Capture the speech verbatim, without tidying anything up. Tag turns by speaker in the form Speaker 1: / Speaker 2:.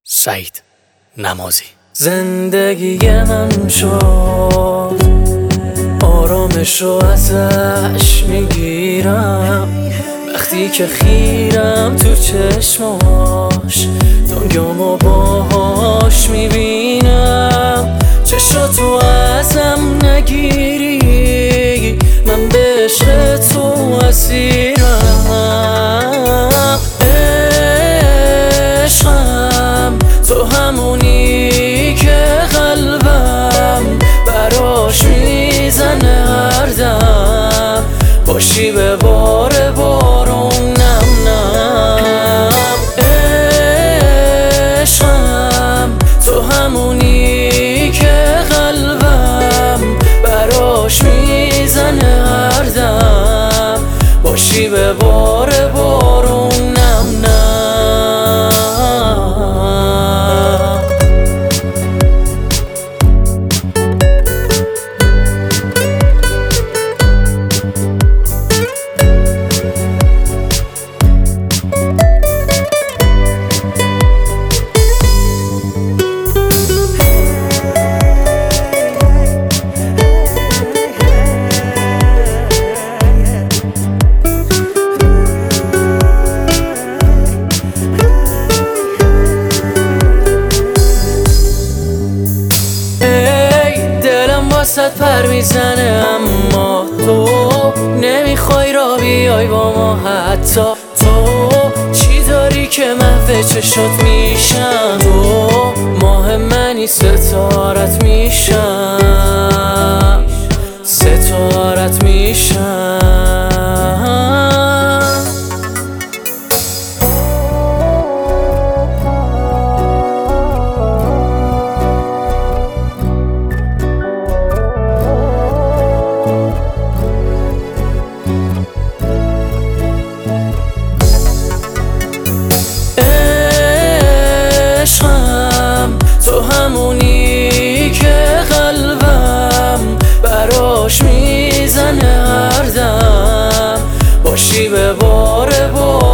Speaker 1: سعید نمازی.
Speaker 2: زندگی من شد آرامش رو ازش میگیرم وقتی که خیرم تو چشماش دنیامو باهاش میبینم. چشاتو ازم نگیری من به عشق تو اسیرم. عشقم تو همونی که قلبم براش میزنه هر دم باشی به بار بارون نم نم. عشقم تو همونی که قلبم براش میزنه هر دم باشی به بار بارون نم نم. واسط پر میزنه اما تو نمیخوای را بیای با ما. حتی تو چی داری که محو چشات میشم؟ تو ماه منی ستارت میشم ستارت میشم. تو همونی که قلبم براش میزنه هر دم باشی به بار بار